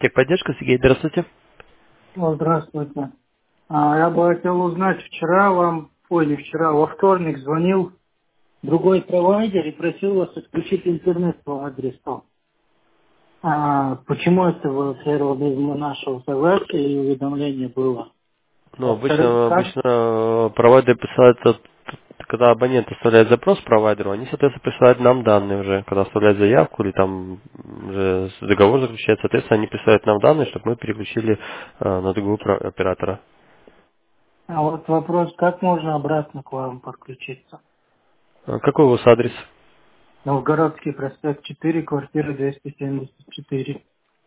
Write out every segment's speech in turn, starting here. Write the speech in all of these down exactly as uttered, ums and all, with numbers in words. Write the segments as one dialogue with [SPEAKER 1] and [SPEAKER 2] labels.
[SPEAKER 1] Техподдержка, Сергей, здравствуйте.
[SPEAKER 2] О, здравствуйте. А, я бы хотел узнать, вчера вам, ой, не вчера, во вторник звонил другой провайдер и просил вас отключить интернет по адресу. А, почему это вы первого без нашего согласия и уведомления было?
[SPEAKER 1] Ну,
[SPEAKER 2] Во-вторых,
[SPEAKER 1] обычно,
[SPEAKER 2] как?
[SPEAKER 1] обычно э, провайдер присылает, от- когда абонент оставляет запрос провайдеру, они, соответственно, присылают нам данные уже, когда оставляют заявку или там уже договор заключается, соответственно, они присылают нам данные, чтобы мы переключили э, на другого про- оператора.
[SPEAKER 2] А вот вопрос, как можно обратно к вам подключиться?
[SPEAKER 1] А какой у вас адрес?
[SPEAKER 2] Новгородский проспект четыре, квартира двести семьдесят четыре.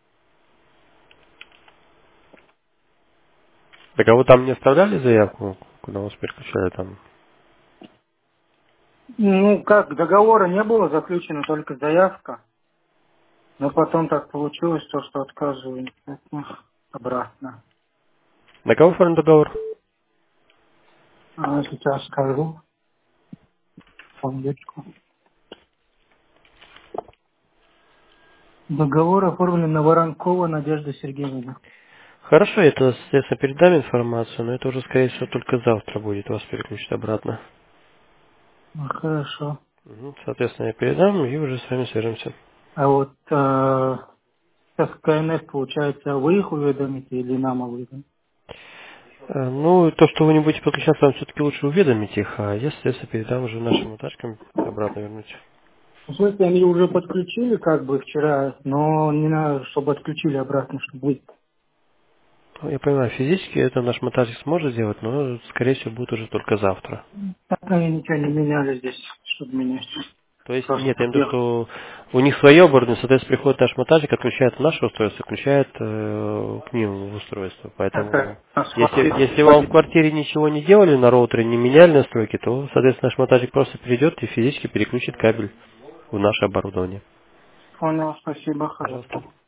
[SPEAKER 1] Так а вы там не оставляли заявку, куда вас переключали там?
[SPEAKER 2] Ну, как, договора не было заключено, только заявка. Но потом так получилось, то, что отказываю от них обратно.
[SPEAKER 1] На кого оформлен договор?
[SPEAKER 2] А, сейчас скажу. Секундочку. Договор оформлен на Воронкова Надежда Сергеевна.
[SPEAKER 1] Хорошо, я это, соответственно, передам информацию, но это уже, скорее всего, только завтра будет вас переключить обратно.
[SPEAKER 2] Ну, хорошо.
[SPEAKER 1] Мгм. Соответственно, я передам и уже с вами свяжемся.
[SPEAKER 2] А вот э, сейчас КНС, получается, вы их уведомите или нам уведомите?
[SPEAKER 1] Э, Ну, то, что вы не будете подключаться, вам все-таки лучше уведомить их, а я, соответственно, передам уже нашим тачкам обратно вернуть.
[SPEAKER 2] В смысле, они уже подключили как бы вчера, но не надо, чтобы отключили обратно, чтобы вы...
[SPEAKER 1] Ну, я понимаю, физически это наш монтажник сможет сделать, но, скорее всего, будет уже только завтра.
[SPEAKER 2] Так они ничего не меняли здесь, чтобы менять.
[SPEAKER 1] То есть,
[SPEAKER 2] Просто
[SPEAKER 1] нет, я имею в виду,
[SPEAKER 2] подъехал.
[SPEAKER 1] что у них свое оборудование, соответственно, приходит наш монтажник, отключает наше устройство, включает э, к ним в устройство. Поэтому,
[SPEAKER 2] Это у нас
[SPEAKER 1] если,
[SPEAKER 2] квартира.
[SPEAKER 1] если вам в квартире ничего не делали на роутере, не меняли настройки, то, соответственно, наш монтажник просто придет и физически переключит кабель в наше оборудование.
[SPEAKER 2] Понял, спасибо,
[SPEAKER 1] Пожалуйста.
[SPEAKER 2] хорошо.